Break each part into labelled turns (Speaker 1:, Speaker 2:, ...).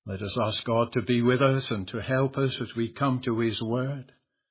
Speaker 1: Let us ask God to be with us and to help us as we come to his word.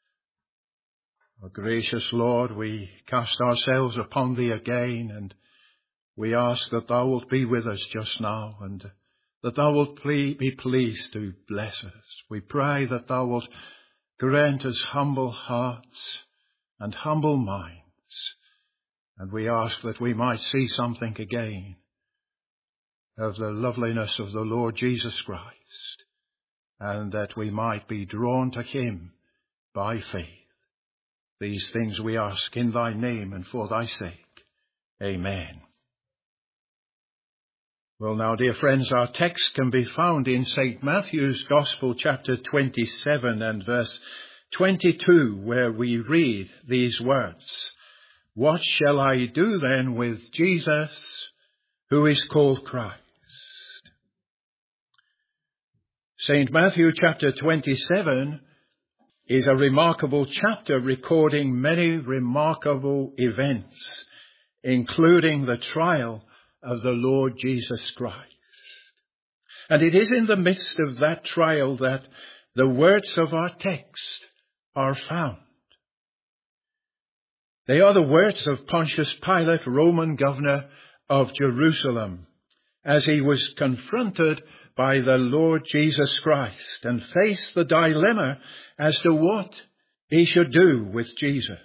Speaker 1: O gracious Lord, we cast ourselves upon thee again, and we ask that thou wilt be with us just now, and that thou wilt be pleased to bless us. We pray that thou wilt grant us humble hearts and humble minds, and we ask that we might see something again of the loveliness of the Lord Jesus Christ, and that we might be drawn to him by faith. These things we ask in thy name and for thy sake. Amen. Well now, dear friends, our text can be found in St. Matthew's Gospel, chapter 27 and verse 22, where we read these words, "What shall I do then with Jesus, who is called Christ?" St. Matthew chapter 27 is a remarkable chapter recording many remarkable events, including the trial of the Lord Jesus Christ. And it is in the midst of that trial that the words of our text are found. They are the words of Pontius Pilate, Roman governor of Jerusalem, as he was confronted by the Lord Jesus Christ and faced the dilemma as to what he should do with Jesus.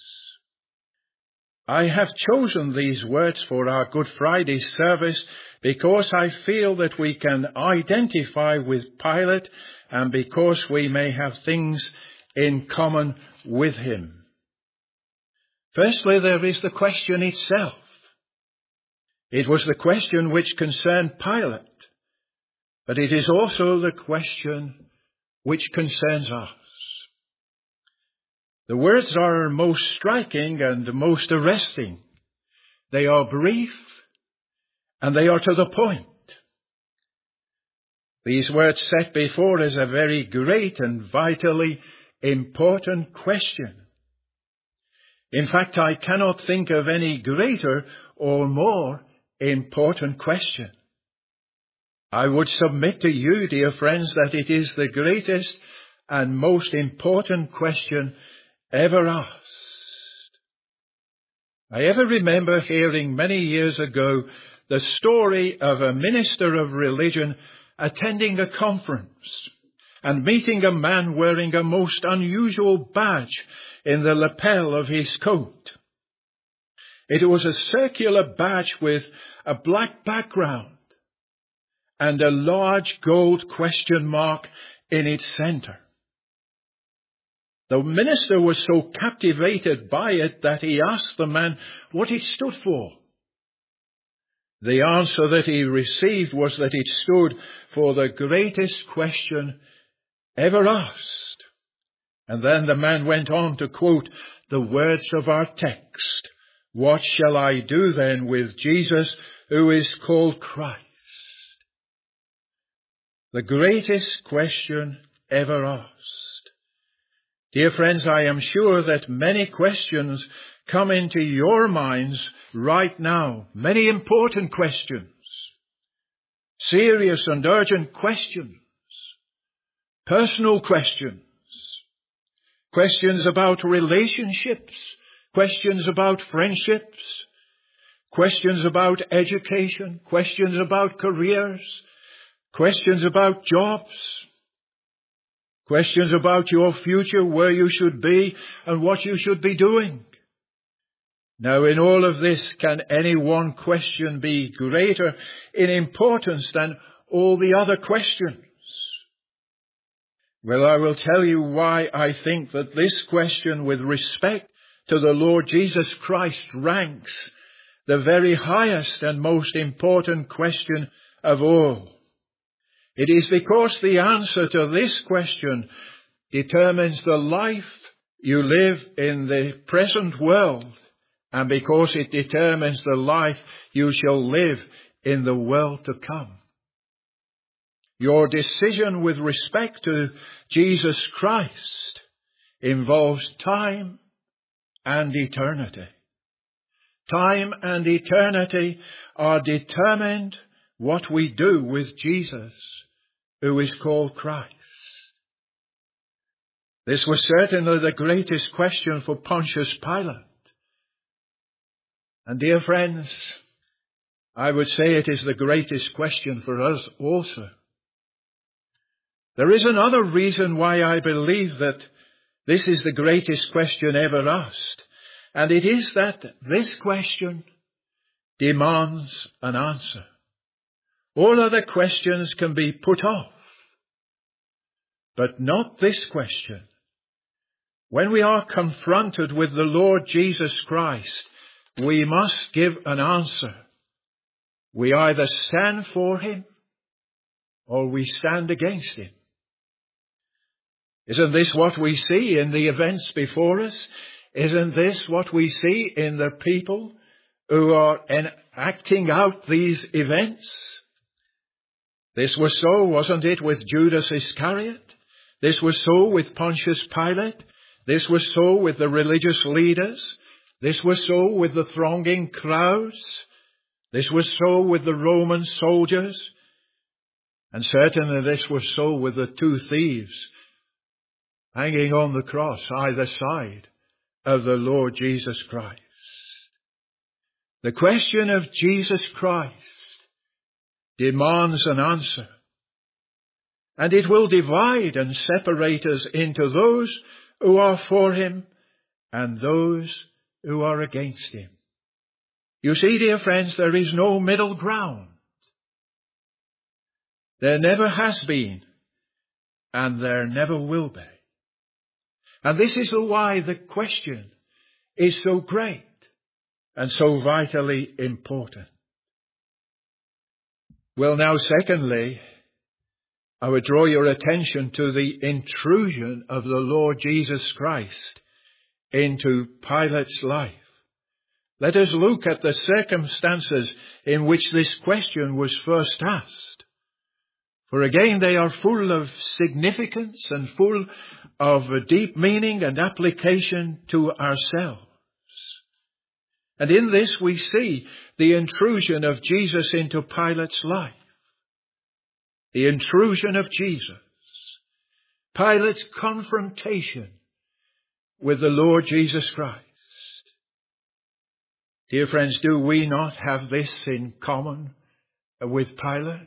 Speaker 1: I have chosen these words for our Good Friday service because I feel that we can identify with Pilate and because we may have things in common with him. Firstly, there is the question itself. It was the question which concerned Pilate, but it is also the question which concerns us. The words are most striking and most arresting. They are brief and they are to the point. These words set before us a very great and vitally important question. In fact, I cannot think of any greater or more important question. I would submit to you, dear friends, that it is the greatest and most important question ever asked. I ever remember hearing many years ago the story of a minister of religion attending a conference and meeting a man wearing a most unusual badge in the lapel of his coat. It was a circular badge with a black background and a large gold question mark in its center. The minister was so captivated by it that he asked the man what it stood for. The answer that he received was that it stood for the greatest question ever asked. And then the man went on to quote the words of our text, "What shall I do then with Jesus, who is called Christ?" The greatest question ever asked. Dear friends, I am sure that many questions come into your minds right now. Many important questions. Serious and urgent questions. Personal questions. Questions about relationships. Questions about friendships. Questions about education. Questions about careers. Questions about jobs. Questions about your future, where you should be and what you should be doing. Now, in all of this, can any one question be greater in importance than all the other questions? Well, I will tell you why I think that this question with respect to the Lord Jesus Christ ranks the very highest and most important question of all. It is because the answer to this question determines the life you live in the present world, and because it determines the life you shall live in the world to come. Your decision with respect to Jesus Christ involves time and eternity. Time and eternity are determined what we do with Jesus who is called Christ? This was certainly the greatest question for Pontius Pilate. And dear friends, I would say it is the greatest question for us also. There is another reason why I believe that this is the greatest question ever asked, and it is that this question demands an answer. All other questions can be put off, but not this question. When we are confronted with the Lord Jesus Christ, we must give an answer. We either stand for him or we stand against him. Isn't this what we see in the events before us? Isn't this what we see in the people who are acting out these events? This was so, wasn't it, with Judas Iscariot? This was so with Pontius Pilate. This was so with the religious leaders. This was so with the thronging crowds. This was so with the Roman soldiers. And certainly this was so with the two thieves hanging on the cross either side of the Lord Jesus Christ. The question of Jesus Christ demands an answer. And it will divide and separate us into those who are for him and those who are against him. You see, dear friends, there is no middle ground. There never has been, and there never will be. And this is why the question is so great and so vitally important. Well, now, secondly, I would draw your attention to the intrusion of the Lord Jesus Christ into Pilate's life. Let us look at the circumstances in which this question was first asked. For again, they are full of significance and full of deep meaning and application to ourselves. And in this we see the intrusion of Jesus into Pilate's life. The intrusion of Jesus. Pilate's confrontation with the Lord Jesus Christ. Dear friends, do we not have this in common with Pilate?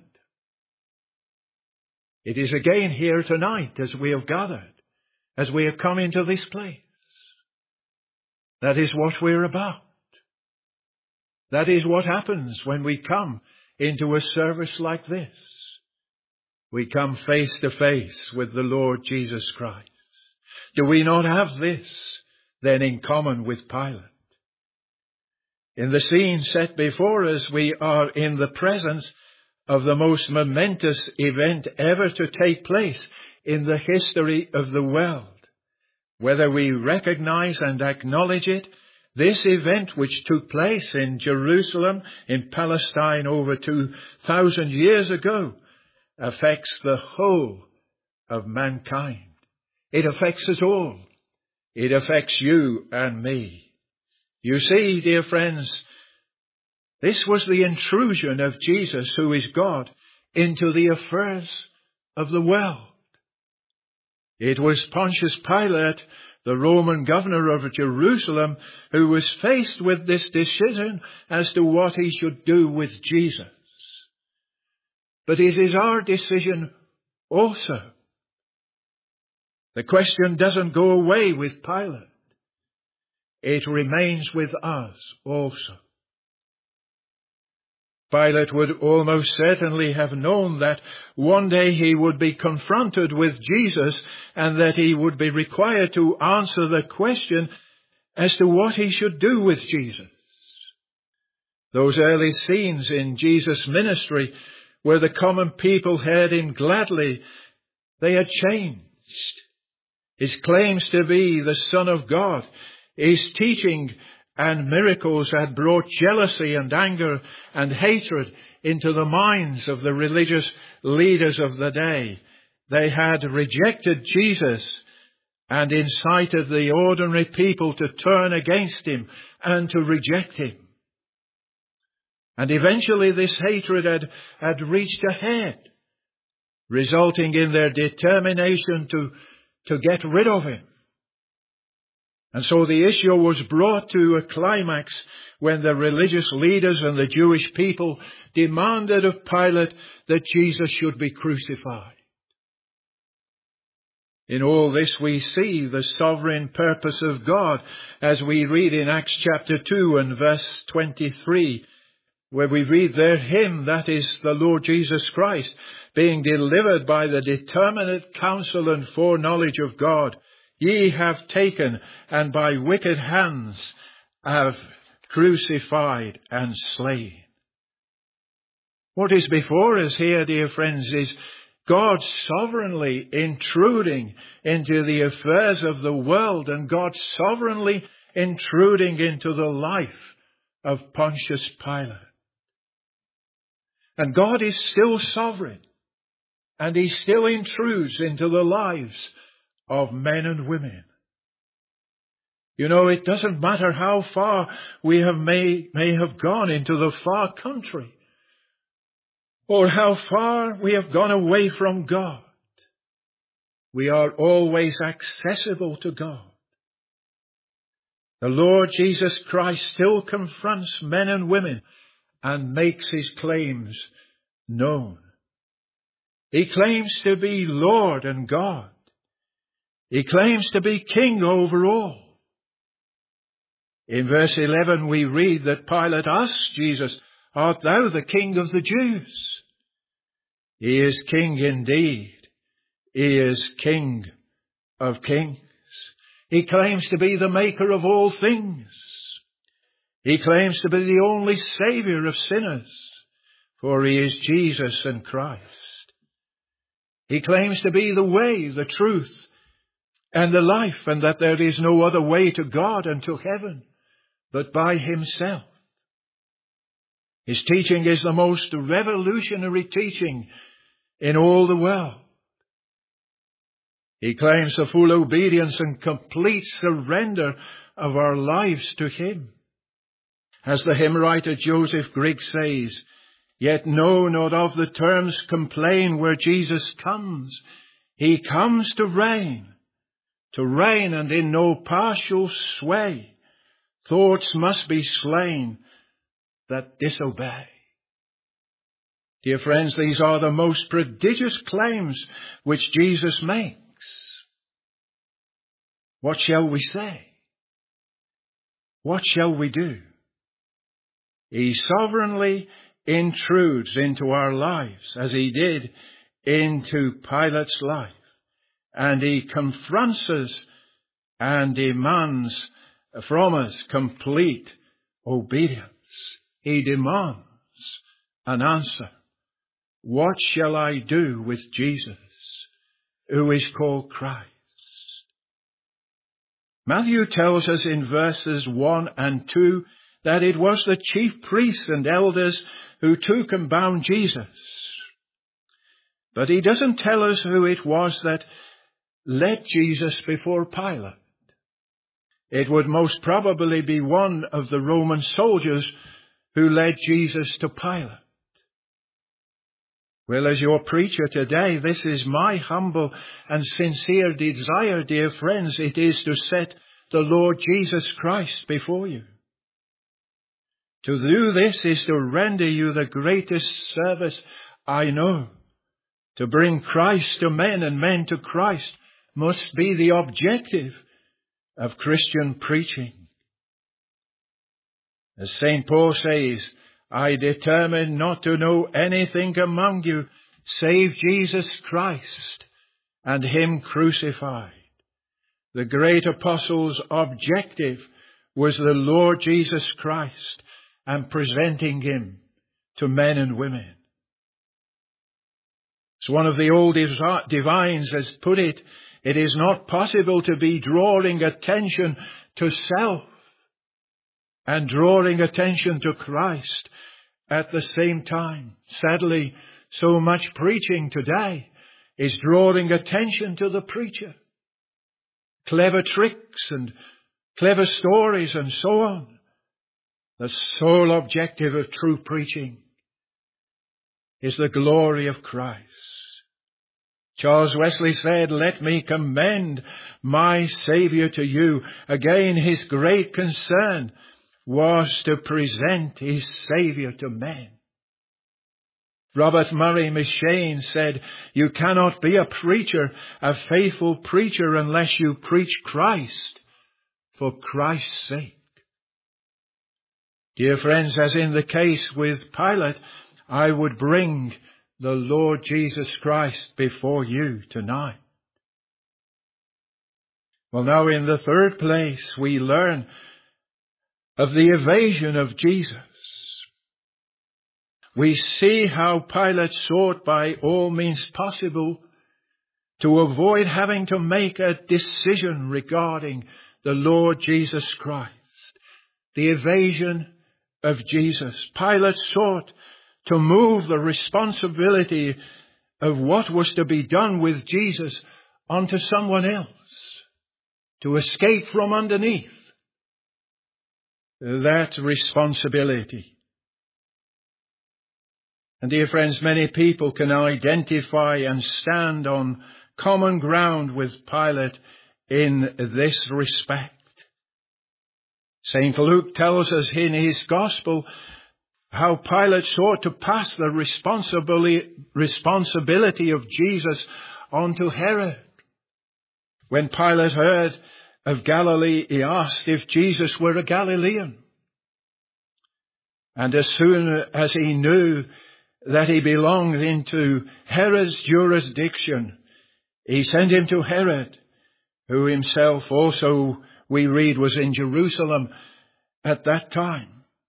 Speaker 1: It is again here tonight as we have gathered, as we have come into this place. That is what we're about. That is what happens when we come into a service like this. We come face to face with the Lord Jesus Christ. Do we not have this then in common with Pilate? In the scene set before us, we are in the presence of the most momentous event ever to take place in the history of the world. Whether we recognize and acknowledge it, this event which took place in Jerusalem, in Palestine over 2,000 years ago, affects the whole of mankind. It affects us all. It affects you and me. You see, dear friends, this was the intrusion of Jesus, who is God, into the affairs of the world. It was Pontius Pilate, the Roman governor of Jerusalem, who was faced with this decision as to what he should do with Jesus. But it is our decision also. The question doesn't go away with Pilate. It remains with us also. Pilate would almost certainly have known that one day he would be confronted with Jesus and that he would be required to answer the question as to what he should do with Jesus. Those early scenes in Jesus' ministry where the common people heard him gladly, they had changed. His claims to be the Son of God, his teaching and miracles had brought jealousy and anger and hatred into the minds of the religious leaders of the day. They had rejected Jesus and incited the ordinary people to turn against him and to reject him. And eventually this hatred had reached a head, resulting in their determination to get rid of him. And so the issue was brought to a climax when the religious leaders and the Jewish people demanded of Pilate that Jesus should be crucified. In all this we see the sovereign purpose of God, as we read in Acts chapter 2 and verse 23, where we read there, him, that is the Lord Jesus Christ, being delivered by the determinate counsel and foreknowledge of God, ye have taken, and by wicked hands have crucified and slain. What is before us here, dear friends, is God sovereignly intruding into the affairs of the world, and God sovereignly intruding into the life of Pontius Pilate. And God is still sovereign, and he still intrudes into the lives of men and women. You know, it doesn't matter how far we may have gone into the far country, or how far we have gone away from God. We are always accessible to God. The Lord Jesus Christ still confronts men and women and makes his claims known. He claims to be Lord and God. He claims to be King over all. In verse 11 we read that Pilate asked Jesus, art thou the King of the Jews? He is King indeed. He is King of kings. He claims to be the maker of all things. He claims to be the only Saviour of sinners, for he is Jesus and Christ. He claims to be the way, the truth, and the life, and that there is no other way to God and to heaven but by himself. His teaching is the most revolutionary teaching in all the world. He claims the full obedience and complete surrender of our lives to him. As the hymn writer Joseph Grigg says, yet know not of the terms complain where Jesus comes. He comes to reign and in no partial sway. Thoughts must be slain that disobey. Dear friends, these are the most prodigious claims which Jesus makes. What shall we say? What shall we do? He sovereignly intrudes into our lives, as he did into Pilate's life, and he confronts us and demands from us complete obedience. He demands an answer. What shall I do with Jesus, who is called Christ? Matthew tells us in verses 1 and 2 that it was the chief priests and elders who took and bound Jesus. But he doesn't tell us who it was that led Jesus before Pilate. It would most probably be one of the Roman soldiers who led Jesus to Pilate. Well, as your preacher today, this is my humble and sincere desire, dear friends. It is to set the Lord Jesus Christ before you. To do this is to render you the greatest service I know. To bring Christ to men and men to Christ must be the objective of Christian preaching. As St. Paul says, I determined not to know anything among you save Jesus Christ and him crucified. The great apostle's objective was the Lord Jesus Christ and presenting him to men and women. As one of the old divines has put it, it is not possible to be drawing attention to self and drawing attention to Christ at the same time. Sadly, so much preaching today is drawing attention to the preacher. Clever tricks and clever stories and so on. The sole objective of true preaching is the glory of Christ. Charles Wesley said, "Let me commend my Saviour to you." Again, his great concern was to present his Saviour to men. Robert Murray M'Cheyne said, "You cannot be a preacher, a faithful preacher, unless you preach Christ for Christ's sake." Dear friends, as in the case with Pilate, I would bring the Lord Jesus Christ before you tonight. Well, now in the third place, we learn of the evasion of Jesus. We see how Pilate sought by all means possible to avoid having to make a decision regarding the Lord Jesus Christ. The evasion of Jesus. Pilate sought to move the responsibility of what was to be done with Jesus onto someone else, to escape from underneath that responsibility. And dear friends, many people can identify and stand on common ground with Pilate in this respect. St. Luke tells us in his Gospel how Pilate sought to pass the responsibility of Jesus onto Herod. When Pilate heard of Galilee, he asked if Jesus were a Galilean. And as soon as he knew that he belonged into Herod's jurisdiction, he sent him to Herod, who himself also, we read, was in Jerusalem at that time.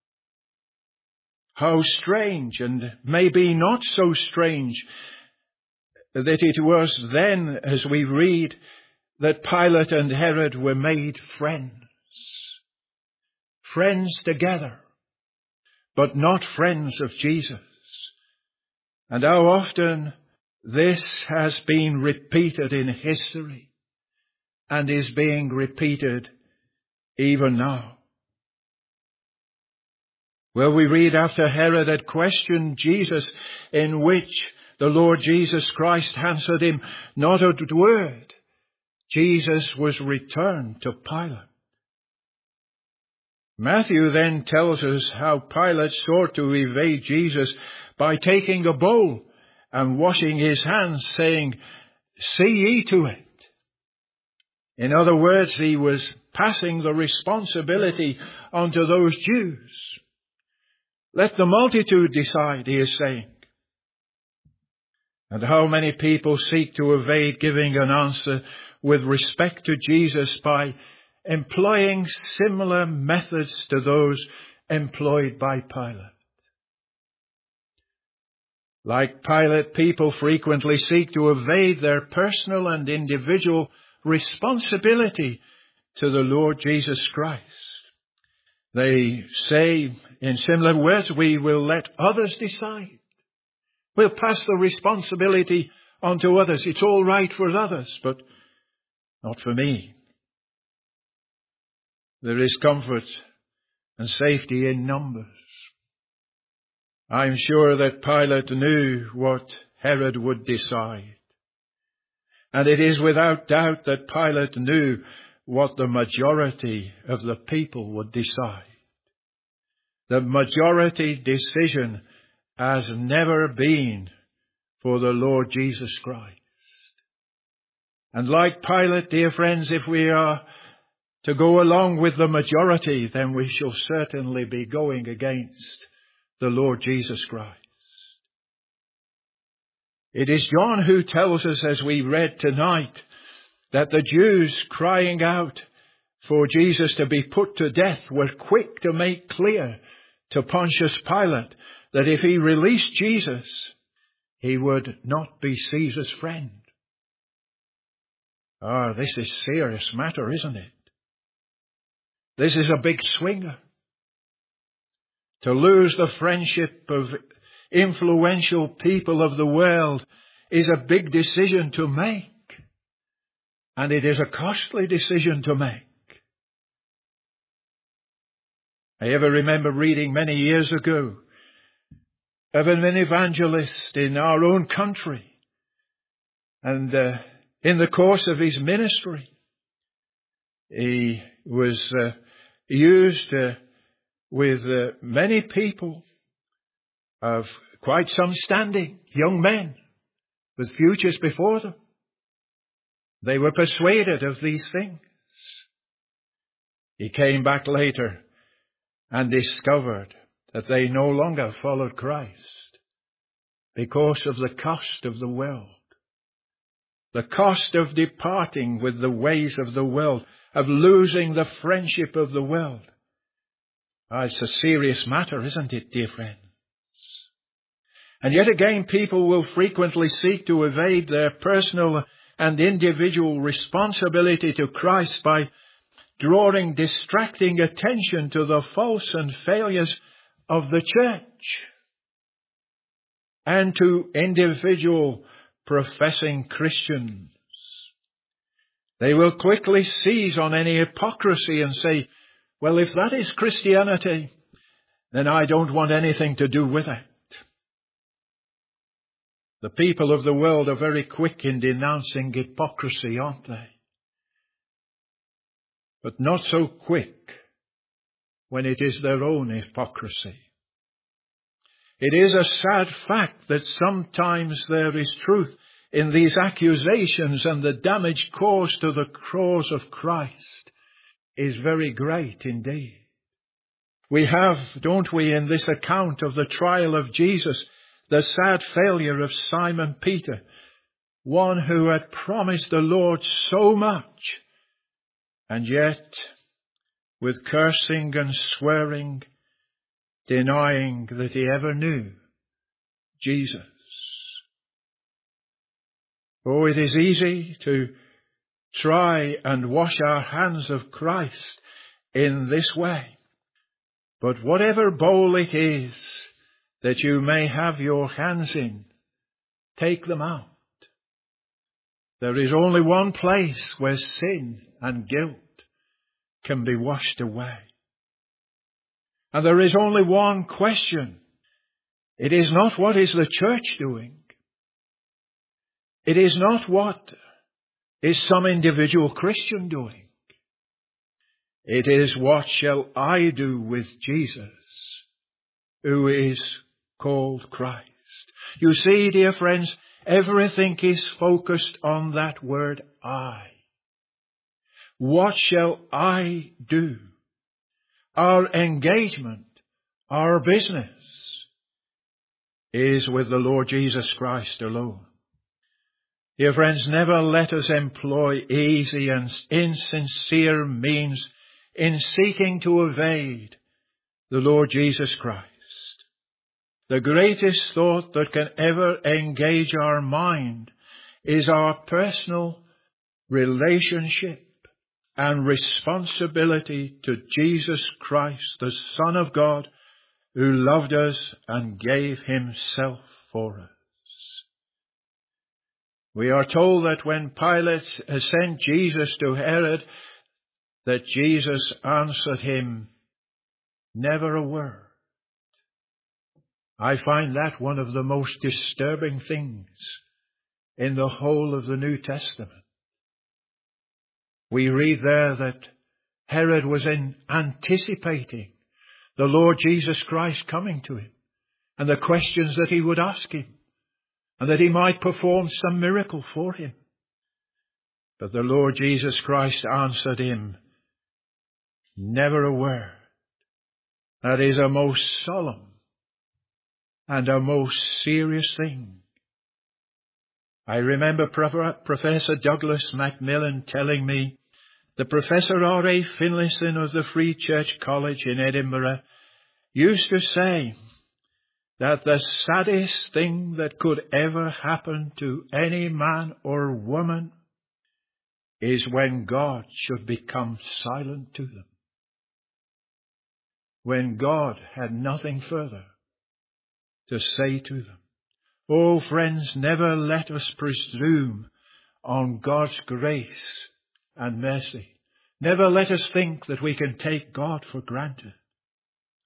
Speaker 1: How strange, and maybe not so strange, that it was then, as we read, that Pilate and Herod were made friends. Friends together, but not friends of Jesus. And how often this has been repeated in history and is being repeated even now. Well, we read after Herod had questioned Jesus, in which the Lord Jesus Christ answered him not a word, Jesus was returned to Pilate. Matthew then tells us how Pilate sought to evade Jesus by taking a bowl and washing his hands, saying, "See ye to it." In other words, he was passing the responsibility onto those Jews. Let the multitude decide, he is saying. And how many people seek to evade giving an answer with respect to Jesus by employing similar methods to those employed by Pilate. Like Pilate, people frequently seek to evade their personal and individual responsibility to the Lord Jesus Christ. They say, in similar words, we will let others decide. We'll pass the responsibility onto others. It's all right for others, but not for me. There is comfort and safety in numbers. I'm sure that Pilate knew what Herod would decide. And it is without doubt that Pilate knew what the majority of the people would decide. The majority decision has never been for the Lord Jesus Christ. And like Pilate, dear friends, if we are to go along with the majority, then we shall certainly be going against the Lord Jesus Christ. It is John who tells us, as we read tonight, that the Jews crying out for Jesus to be put to death were quick to make clear to Pontius Pilate that if he released Jesus, he would not be Caesar's friend. This is a serious matter, isn't it? This is a big swinger. To lose the friendship of influential people of the world is a big decision to make. And it is a costly decision to make. I ever remember reading many years ago of an evangelist in our own country. And in the course of his ministry, he was used with many people of quite some standing, young men with futures before them. They were persuaded of these things. He came back later and discovered that they no longer followed Christ because of the cost of the world. The cost of departing with the ways of the world, of losing the friendship of the world. It's a serious matter, isn't it, dear friends? And yet again, people will frequently seek to evade their personal and individual responsibility to Christ by drawing distracting attention to the faults and failures of the church and to individual professing Christians. They will quickly seize on any hypocrisy and say, well, if that is Christianity, then I don't want anything to do with it. The people of the world are very quick in denouncing hypocrisy, aren't they? But not so quick when it is their own hypocrisy. It is a sad fact that sometimes there is truth in these accusations, and the damage caused to the cause of Christ is very great indeed. We have, don't we, in this account of the trial of Jesus, the sad failure of Simon Peter, one who had promised the Lord so much, and yet, with cursing and swearing, denying that he ever knew Jesus. Oh, it is easy to try and wash our hands of Christ in this way. But whatever bowl it is that you may have your hands in, take them out. There is only one place where sin and guilt can be washed away. And there is only one question. It is not what is the church doing. It is not what is some individual Christian doing. It is what shall I do with Jesus, who is called Christ. You see, dear friends, everything is focused on that word I. What shall I do? Our engagement, our business is with the Lord Jesus Christ alone. Dear friends, never let us employ easy and insincere means in seeking to evade the Lord Jesus Christ. The greatest thought that can ever engage our mind is our personal relationship and responsibility to Jesus Christ, the Son of God, who loved us and gave himself for us. We are told that when Pilate sent Jesus to Herod, that Jesus answered him, never a word. I find that one of the most disturbing things in the whole of the New Testament. We read there that Herod was anticipating the Lord Jesus Christ coming to him and the questions that he would ask him, and that he might perform some miracle for him. But the Lord Jesus Christ answered him, never a word. That is a most solemn and a most serious thing. I remember Professor Douglas Macmillan telling me that Professor R.A. Finlayson of the Free Church College in Edinburgh used to say that the saddest thing that could ever happen to any man or woman is when God should become silent to them. When God had nothing further to say to them. Oh, friends, never let us presume on God's grace and mercy. Never let us think that we can take God for granted.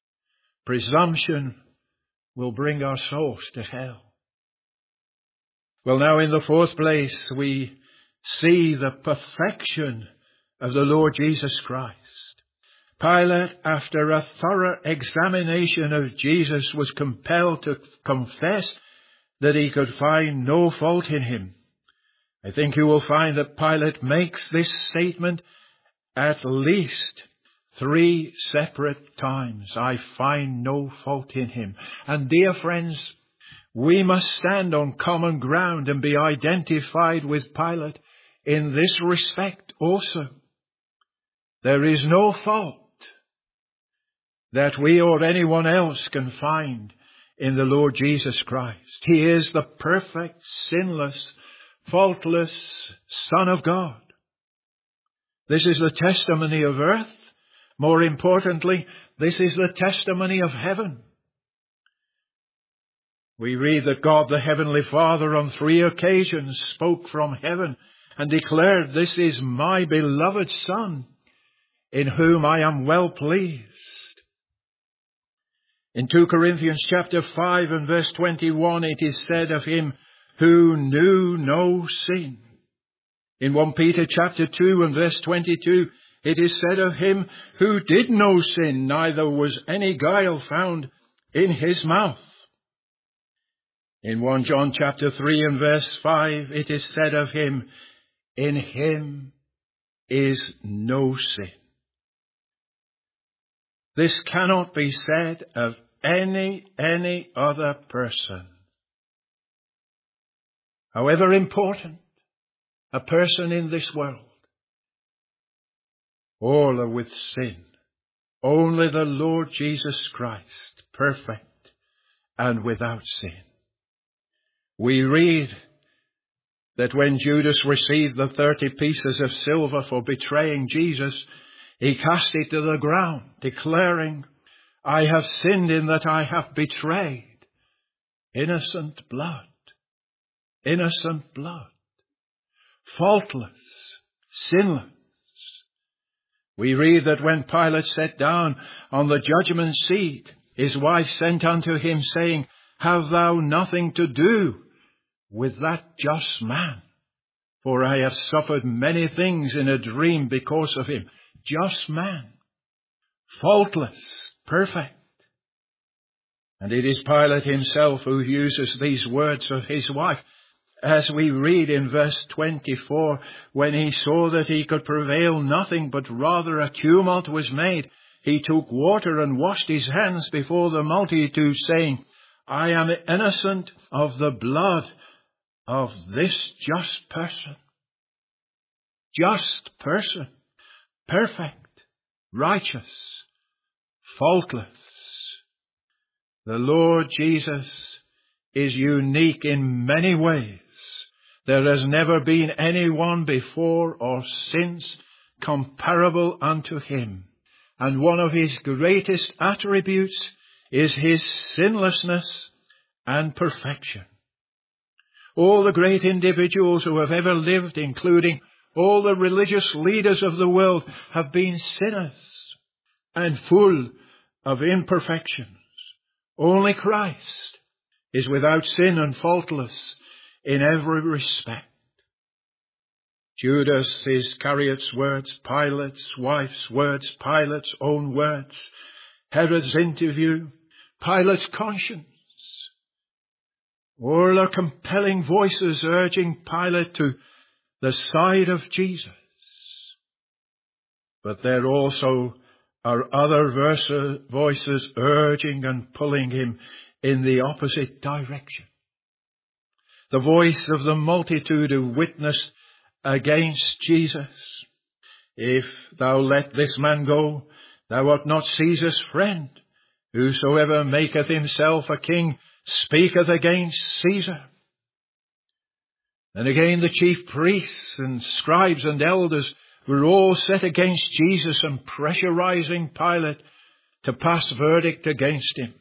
Speaker 1: Presumption will bring our souls to hell. Well, now in the fourth place, we see the perfection of the Lord Jesus Christ. Pilate, after a thorough examination of Jesus, was compelled to confess that he could find no fault in him. I think you will find that Pilate makes this statement at least 3 separate times. I find no fault in him. And dear friends, we must stand on common ground and be identified with Pilate in this respect also. There is no fault that we or anyone else can find in the Lord Jesus Christ. He is the perfect, sinless, faultless Son of God. This is the testimony of earth. More importantly, this is the testimony of heaven. We read that God the Heavenly Father on 3 occasions spoke from heaven and declared, "This is my beloved Son, in whom I am well pleased." In 2 Corinthians chapter 5 and verse 21, it is said of him who knew no sin. In 1 Peter chapter 2 and verse 22, it is said of him who did no sin, neither was any guile found in his mouth. In 1 John chapter 3 and verse 5, it is said of him, in him is no sin. This cannot be said of any other person. However important a person in this world, all are with sin. Only the Lord Jesus Christ, perfect and without sin. We read that when Judas received the 30 pieces of silver for betraying Jesus, he cast it to the ground, declaring, "I have sinned in that I have betrayed innocent blood." Innocent blood. Faultless, sinless. We read that when Pilate sat down on the judgment seat, his wife sent unto him, saying, "Have thou nothing to do with that just man? For I have suffered many things in a dream because of him." Just man. Faultless, perfect. And it is Pilate himself who uses these words of his wife. As we read in verse 24, when he saw that he could prevail nothing, but rather a tumult was made, he took water and washed his hands before the multitude, saying, "I am innocent of the blood of this just person." Just person. Perfect. Righteous. Faultless. The Lord Jesus is unique in many ways. There has never been anyone before or since comparable unto him. And one of his greatest attributes is his sinlessness and perfection. All the great individuals who have ever lived, including all the religious leaders of the world, have been sinners and full of imperfections. Only Christ is without sin and faultless in every respect. Judas Iscariot's words, Pilate's wife's words, Pilate's own words, Herod's interview, Pilate's conscience, all are compelling voices urging Pilate to the side of Jesus. But there also are other voices urging and pulling him in the opposite direction. The voice of the multitude who witnessed against Jesus. "If thou let this man go, thou art not Caesar's friend. Whosoever maketh himself a king speaketh against Caesar." And again the chief priests and scribes and elders were all set against Jesus and pressurizing Pilate to pass verdict against him.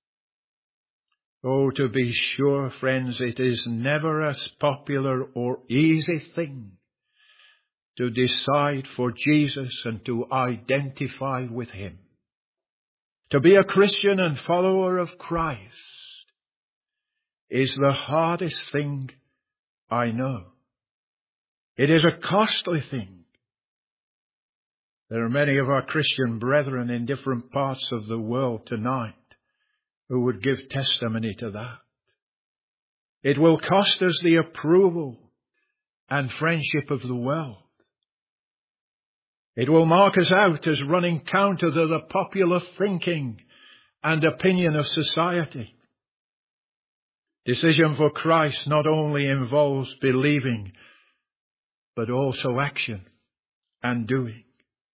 Speaker 1: Oh, to be sure, friends, it is never a popular or easy thing to decide for Jesus and to identify with him. To be a Christian and follower of Christ is the hardest thing I know. It is a costly thing. There are many of our Christian brethren in different parts of the world tonight who would give testimony to that. It will cost us the approval and friendship of the world. It will mark us out as running counter to the popular thinking and opinion of society. Decision for Christ not only involves believing, but also action and doing.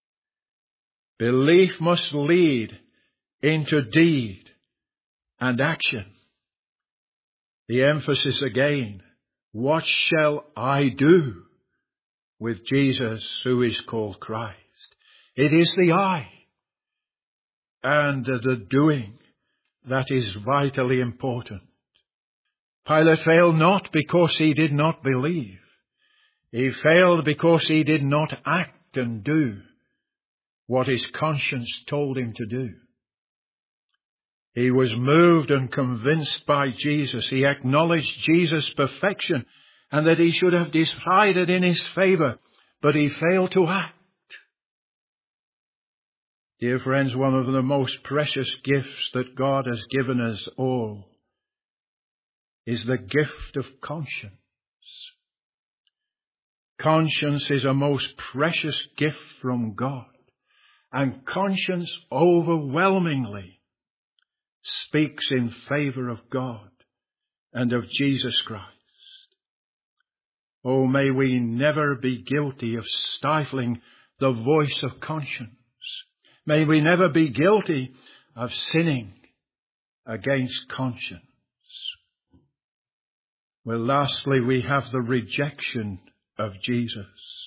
Speaker 1: Belief must lead into deed and action. The emphasis again, what shall I do with Jesus who is called Christ? It is the I and the doing that is vitally important. Pilate failed not because he did not believe. He failed because he did not act and do what his conscience told him to do. He was moved and convinced by Jesus. He acknowledged Jesus' perfection and that he should have decided in his favor, but he failed to act. Dear friends, one of the most precious gifts that God has given us all is the gift of conscience. Conscience is a most precious gift from God, and conscience overwhelmingly speaks in favor of God and of Jesus Christ. Oh, may we never be guilty of stifling the voice of conscience. May we never be guilty of sinning against conscience. Well, lastly, we have the rejection of Jesus.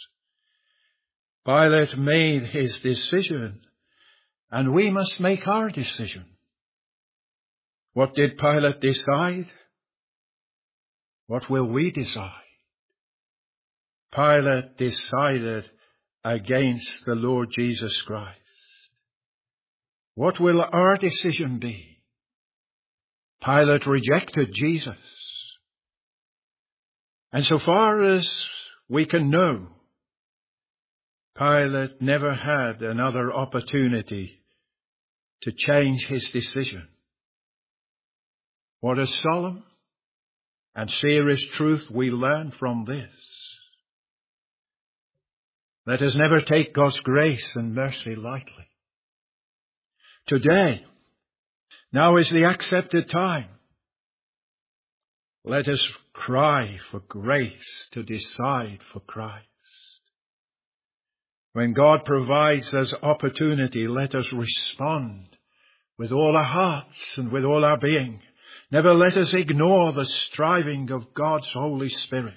Speaker 1: Pilate made his decision, and we must make our decision. What did Pilate decide? What will we decide? Pilate decided against the Lord Jesus Christ. What will our decision be? Pilate rejected Jesus. And so far as we can know, Pilate never had another opportunity to change his decision. What a solemn and serious truth we learn from this. Let us never take God's grace and mercy lightly. Today, now is the accepted time. Let us cry for grace to decide for Christ. When God provides us opportunity, let us respond with all our hearts and with all our being. Never let us ignore the striving of God's Holy Spirit.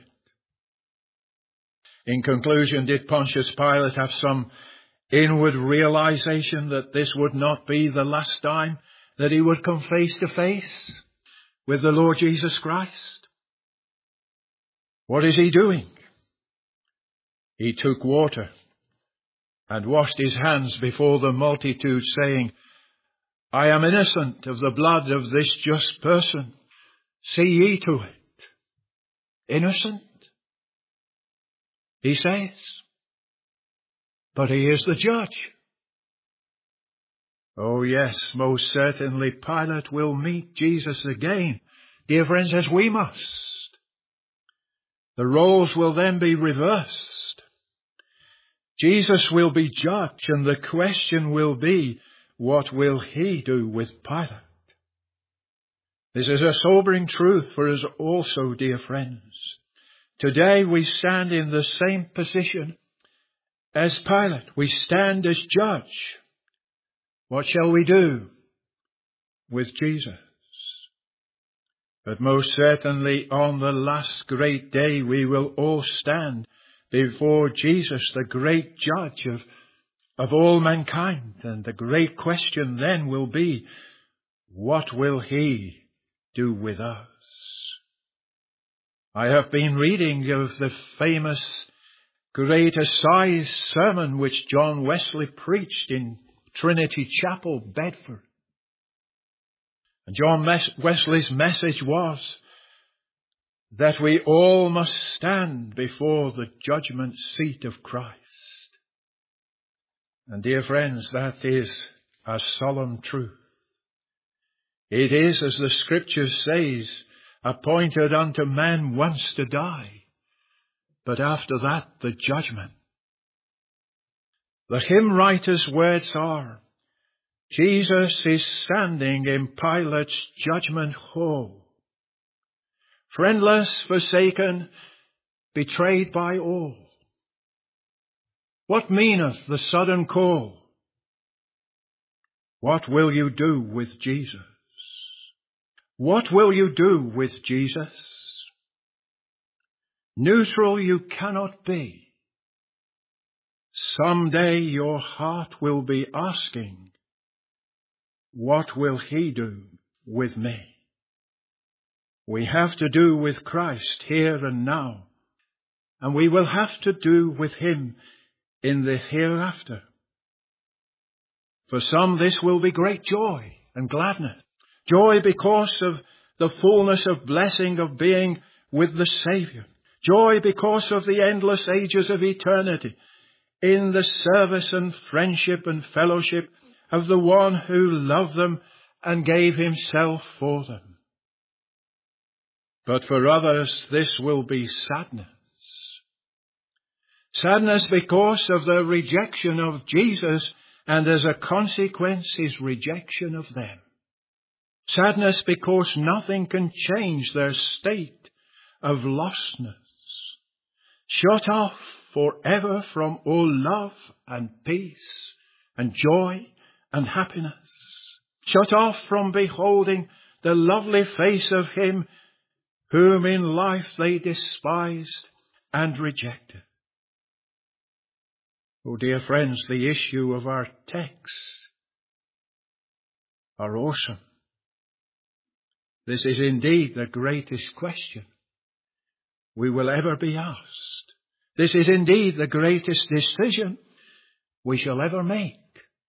Speaker 1: In conclusion, did Pontius Pilate have some inward realization that this would not be the last time that he would come face to face with the Lord Jesus Christ? What is he doing? He took water and washed his hands before the multitude, saying, I am innocent of the blood of this just person. See ye to it. Innocent, he says, but he is the judge. Oh yes, most certainly Pilate will meet Jesus again, dear friends, as we must. The roles will then be reversed. Jesus will be judge, and the question will be, what will he do with Pilate? This is a sobering truth for us also, dear friends. Today we stand in the same position as Pilate. We stand as judge. What shall we do with Jesus? But most certainly on the last great day we will all stand before Jesus, the great judge of all mankind. And the great question then will be, what will he do with us? I have been reading of the famous Great Assize sermon which John Wesley preached in Trinity Chapel, Bedford. And John Wesley's message was that we all must stand before the judgment seat of Christ. And dear friends, that is a solemn truth. It is, as the Scripture says, appointed unto man once to die, but after that the judgment. The hymn writer's words are, Jesus is standing in Pilate's judgment hall, friendless, forsaken, betrayed by all. What meaneth the sudden call? What will you do with Jesus? What will you do with Jesus? Neutral you cannot be. Someday your heart will be asking, what will he do with me? We have to do with Christ here and now, and we will have to do with him in the hereafter. For some this will be great joy and gladness. Joy because of the fullness of blessing of being with the Saviour. Joy because of the endless ages of eternity in the service and friendship and fellowship of the one who loved them and gave himself for them. But for others this will be sadness. Sadness because of the rejection of Jesus and as a consequence his rejection of them. Sadness because nothing can change their state of lostness. Shut off forever from all love and peace and joy and happiness. Shut off from beholding the lovely face of him whom in life they despised and rejected. Oh, dear friends, the issue of our text are awesome. This is indeed the greatest question we will ever be asked. This is indeed the greatest decision we shall ever make.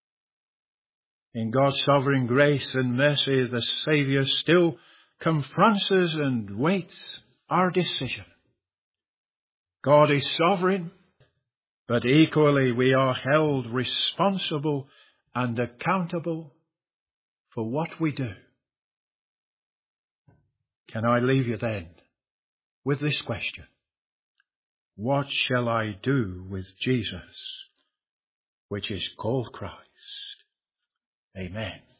Speaker 1: In God's sovereign grace and mercy, the Saviour still confronts us and waits our decision. God is sovereign, but equally we are held responsible and accountable for what we do. Can I leave you then with this question? What shall I do with Jesus, which is called Christ? Amen.